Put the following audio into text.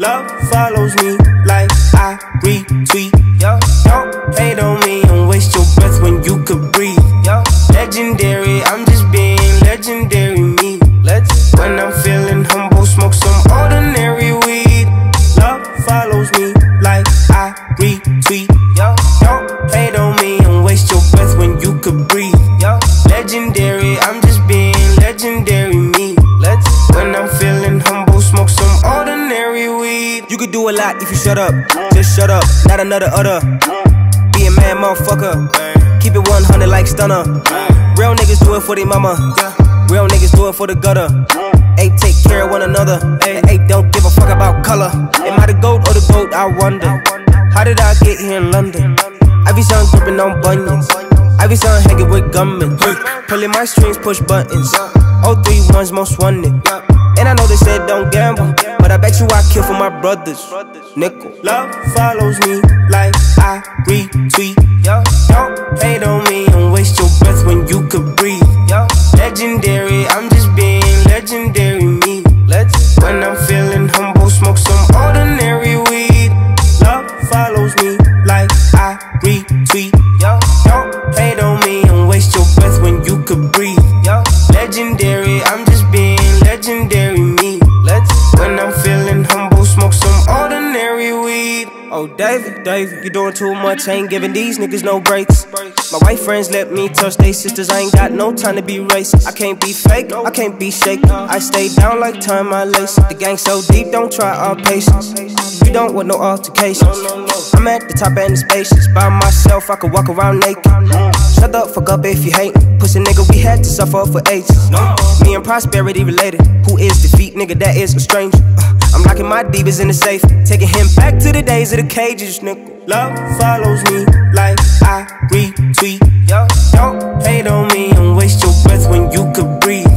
Love follows me like I retweet. Don't hate on me and waste your breath when you could breathe. Legendary, I'm just being legendary me. When I'm feeling humble, smoke some ordinary weed. Love follows me like I retweet. Don't hate on me and waste your breath when you could breathe. Legendary, I'm just being legendary me. When I'm feeling humble, smoke some ordinary weed. You could do a lot if you shut up. Just shut up, not another other. Be a man, motherfucker. Keep it 100 like Stunner. Real niggas do it for their mama. Real niggas do it for the gutter. Ay, take care of one another. Ay, don't give a fuck about color. Am I the GOAT or the GOAT? I wonder. How did I get here in London? Ivy son gripping on bunions. Ivy son hanging with gunmen. Pulling my strings, push buttons. 031's most wanted. And I know they said don't gamble, but I bet you I kill for my brothers. Nickel. Love follows me like I retweet. Don't hate on me and waste your breath when you could breathe. Legendary, I'm just being legendary me. When I'm feeling humble, smoke some ordinary weed. Love follows me like I retweet. Don't hate on me and waste your breath when you could breathe. Legendary, I'm just being legendary me. When I'm feeling humble, smoke some ordinary weed. Oh, David, you doing too much, ain't giving these niggas no breaks. My white friends let me touch they sisters, I ain't got no time to be racist. I can't be fake, I can't be shaken. I stay down like time my lace. The gang so deep, don't try our patience. You don't want no altercations. I'm at the top and the spacious. By myself, I could walk around naked. Shut the fuck up if you hate. Pussy nigga, we had to suffer for ages. Me and prosperity related. Who is defeat, nigga, that is a stranger. I'm locking my divas in the safe, taking him back to the days of the cages, nigga. Love follows me like I retweet. Don't hate on me and waste your breath when you could breathe.